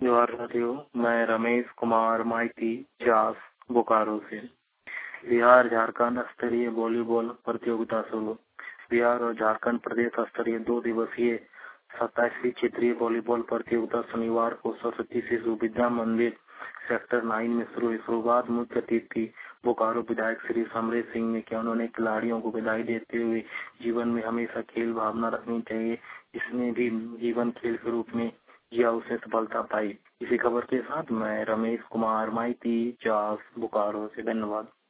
जोहार साथियों, मैं रमेश कुमार माइती चास बोकारो से। बिहार झारखंड स्तरीय वॉलीबॉल प्रतियोगिता शुरू। बिहार और झारखंड प्रदेश स्तरीय 2 दिवसीय 27वीं क्षेत्रीय वॉलीबॉल प्रतियोगिता शनिवार को सरस्वती शिशु विद्या मंदिर सेक्टर 9 में शुरू हुई। शुरुआत मुख्य अतिथि बोकारो विधायक श्री समरेश सिंह ने किया। उन्होंने खिलाड़ियों को बधाई देते हुए जीवन में हमेशा खेल भावना रखनी चाहिए, इसमें भी जीवन खेल के रूप में या उसे सफलता पाई। इसी खबर के साथ मैं रमेश कुमार माइती चास बोकारो से। धन्यवाद।